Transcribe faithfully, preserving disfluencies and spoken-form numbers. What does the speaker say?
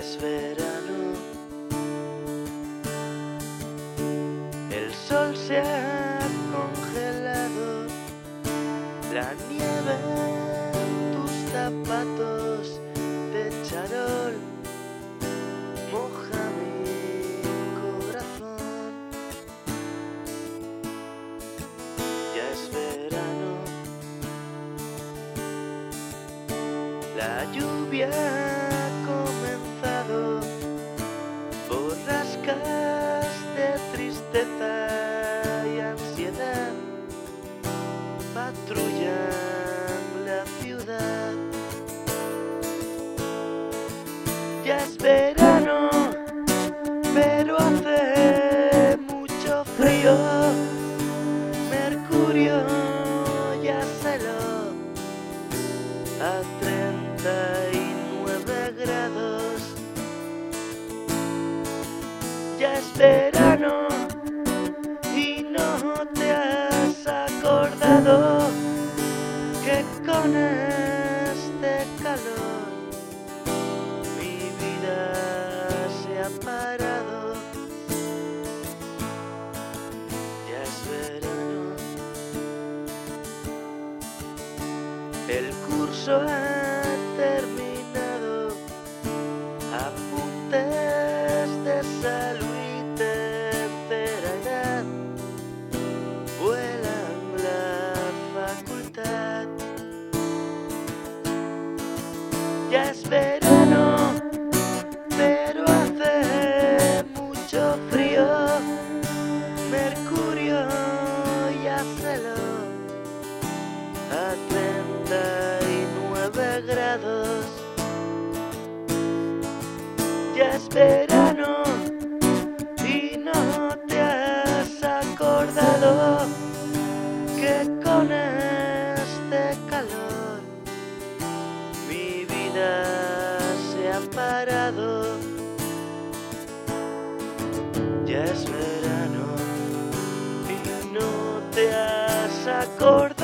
es verano, el sol se ha congelado, la nieve en tus zapatos de charol moja mi corazón. Ya es verano, la lluvia ha comenzado, borrascas de tristeza y ansiedad patrullan la ciudad. Ya es verano, pero hace mucho frío, Mercurio ya se lo a treinta y nueve grados. Ya es verano y no te has acordado que con este calor mi vida se ha parado. Ya es verano, el curso ha terminado, apuntes de salud y tercera edad vuelan la facultad. Ya es verano, pero hace mucho frío, Mercurio ya se lo a treinta y nueve grados. Ya es verano y no te has acordado que con este calor mi vida se ha parado. Ya es verano y no te has acordado